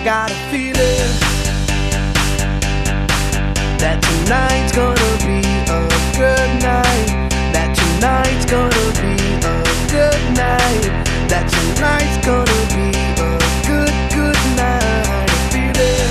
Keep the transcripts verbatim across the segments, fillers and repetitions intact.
got a feeling that tonight's gonna be a good night. That tonight's gonna be a good night. That tonight's gonna be a good, good night. A feeling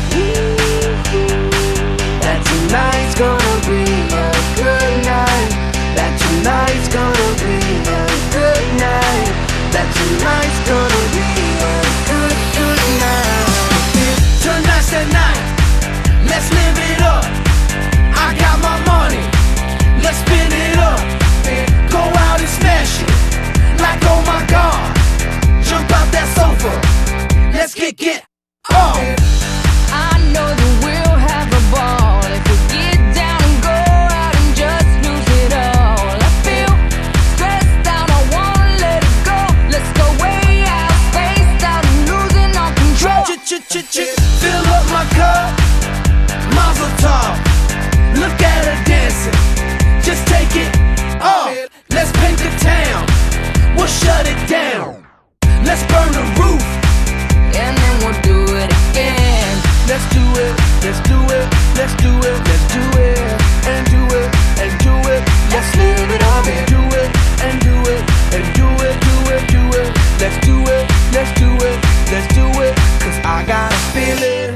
that tonight's gonna be a good night. That tonight's gonna be a good night. That tonight's gonna be a good, good night. Tonight's the night, let's live it up. I got my money, let's spin it up. Go out and smash it, like oh my God. Jump out that sofa, let's get get up. I know that we'll have a ball if we get down and go out and just lose it all. I feel stressed out, I wanna let it go. Let's go way out, spaced out and losing all control. Fill up my cup, Mazel tov. Look at her dancing, just take it off. Let's paint the town, we'll shut it down. Let's burn the roof, And then we'll do it again. let's do it, let's do it, let's do it, let's do it, and do it, and do it. Let's live it up and do it, and do it, and do it, do it, do it. Let's do it, let's do it, let's do it. Cause I got a feeling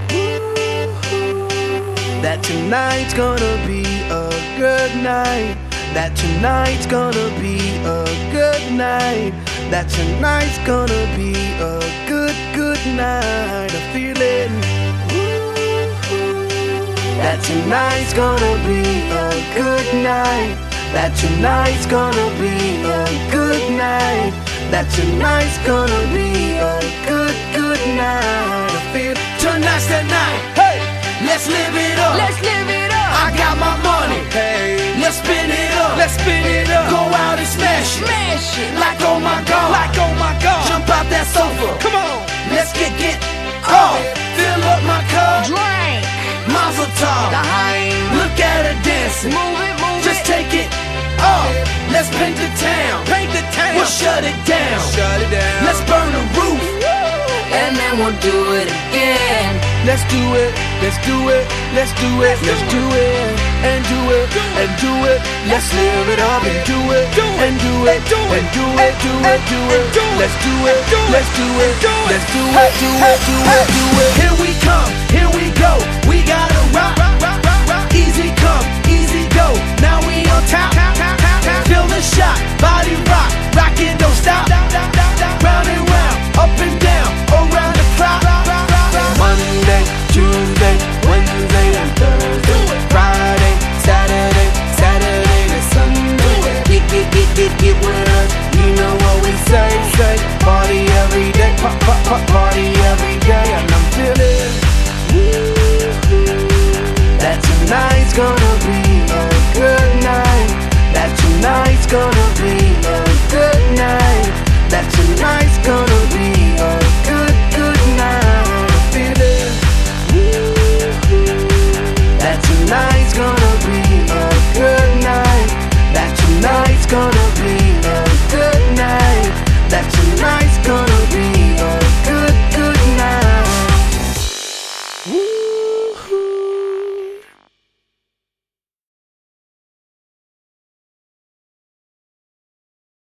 that tonight's gonna be a good night. That tonight's gonna be a good night. That tonight's gonna be a good, good night. A feeling that tonight's gonna be a good night. That tonight's gonna be a good night. That tonight's gonna be a good, good night. I feel tonight's the night. Hey, let's live it up. Let's live it up. I got my money. Hey, let's spin it up. Let's spin it up. Go out and smash it. Smash it. Like oh my God. Like oh my God. Jump out that sofa. Come on. Let's get get off. Fill up my cup. Drink. Mazel tov. Daheim. Look at her dancing. Move it, move Just it. take it off. Let's paint the town. Paint the town. We'll shut it down. Shut it down. Let's burn the roof. And then we'll do it again. Let's do it, let's do it, let's do it, let's do it, and do it, and do it. Let's live it up and do it, and do it, and do it, do it, do it. Let's do it, let's do it, let's do it, do it, do it, do it.